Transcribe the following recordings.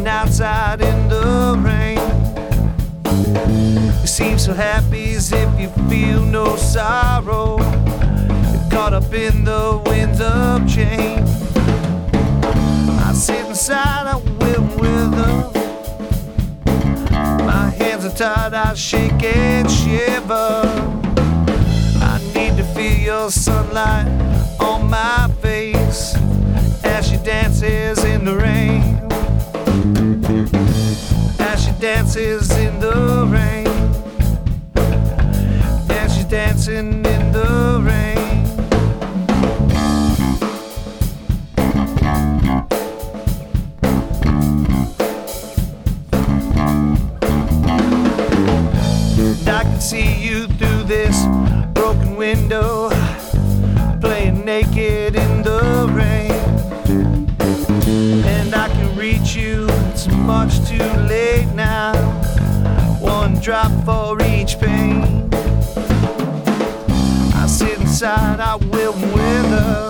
standing outside in the rain. You seem so happy as if you feel no sorrow. You're caught up in the winds of change. I sit inside, I will wither. My hands are tied, I shake and shiver. I need to feel your sunlight on my face as she dances in the rain. As she dances in the rain. As she's dancing in the rain. I can see you through this broken window, playing naked in the rain. And I can reach you, it's much too late now. One drop for each pain. I sit inside, I will wither.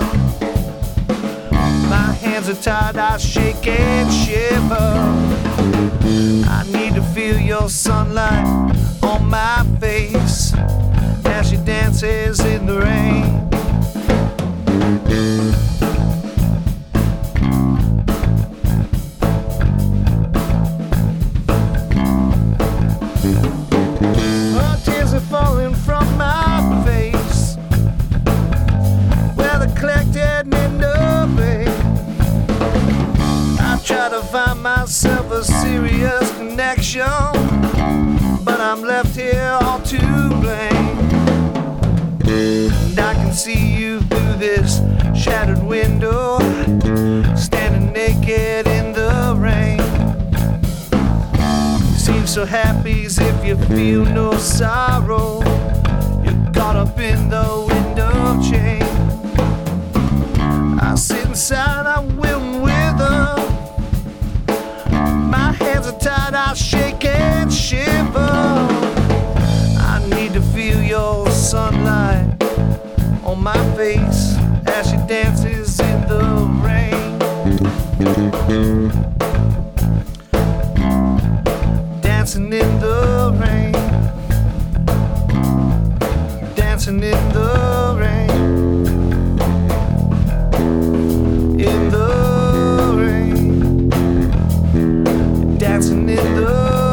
My hands are tied, I shake and shiver. I need to feel your sunlight on my face as she dances in the rain. Oh, tears are falling from my face where they're collected in the rain. I try to find myself a serious connection, but I'm left here all to blame. And I can see you through this shattered window, standing naked in the rain. You seem so happy as if you feel no sorrow. You're caught up in the wind of change. I sit inside, I will wither. My hands are tied, I shake and shiver. I need to feel your sunlight on my face as she dances in the rain. Dancing in the rain. Dancing in the rain. In the rain. Dancing in the